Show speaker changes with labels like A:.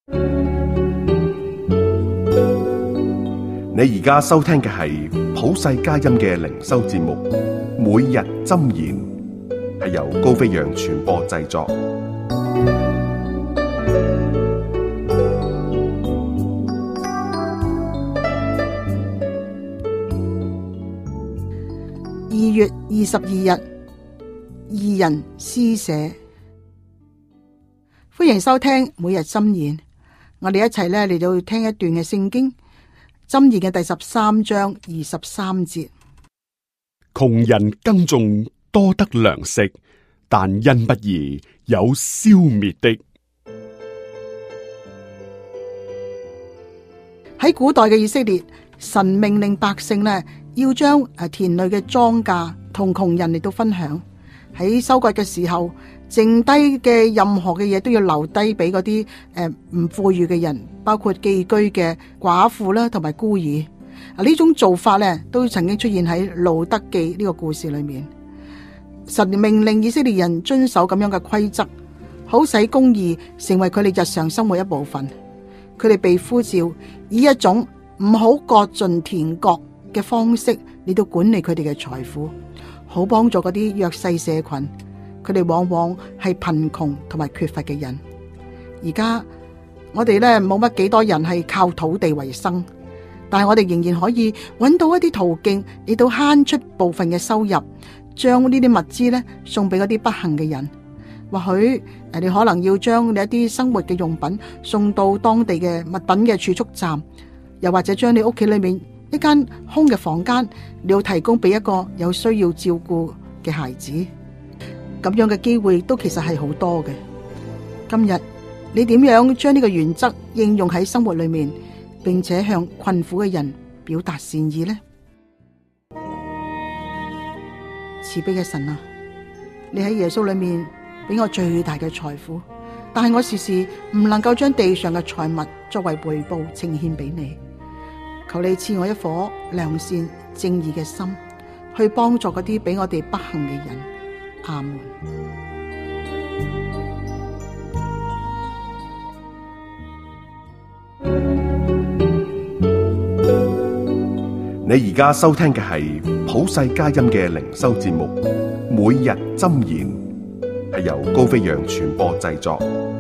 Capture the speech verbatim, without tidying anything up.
A: 你而家收聽嘅係普世佳音嘅靈修節目，每日箴言，係由高飛揚傳播製作。
B: 二月二十二日，義人施捨。歡迎收聽每日箴言。我哋一齊咧嚟到聽一段嘅聖經。箴言嘅第十三章二十三節：
C: 窮人耕種多得糧食，但因不義有消滅的。
B: 喺古代嘅以色列，神命令百姓呢要將誒田裏嘅莊稼同窮人嚟到分享。喺收割嘅時候，剩低嘅任何嘅嘢都要留低俾嗰啲誒唔富裕嘅人，包括寄居嘅寡婦啦，同埋孤兒。啊，呢種做法咧都曾經出現喺路得記呢個故事裏面。神命令以色列人遵守咁樣嘅規則，好使公義成為佢哋日常生活一部分。佢哋被呼召以一種唔好割盡田角嘅方式嚟到管理佢哋嘅財富，好幫助嗰啲弱勢社群。佢哋往往係貧窮同埋缺乏嘅人。而家我哋咧冇乜幾多人係靠土地為生，但係我哋仍然可以揾到一啲途徑嚟到慳出部分嘅收入，將呢啲物資咧送俾嗰啲不幸嘅人。或許誒，你可能要將你一啲生活嘅用品送到當地嘅物品嘅儲蓄站，又或者將你屋企裏面一間空嘅房間，你要提供俾一個有需要照顧嘅孩子。咁樣嘅機會都其實係好多嘅。今日你點樣將呢個原則應用喺生活裏面，並且向困苦嘅人表達善意呢？慈悲嘅神啊，你喺耶穌裏面俾我最大嘅財富，但係我時時唔能夠將地上嘅財物作為回報呈獻俾你。求你賜我一顆良善正義嘅心，去幫助嗰啲俾我哋不幸嘅人。阿門。
A: 你而家收聽嘅係普世佳音嘅靈修節目，每日箴言，係由高飛揚傳播製作。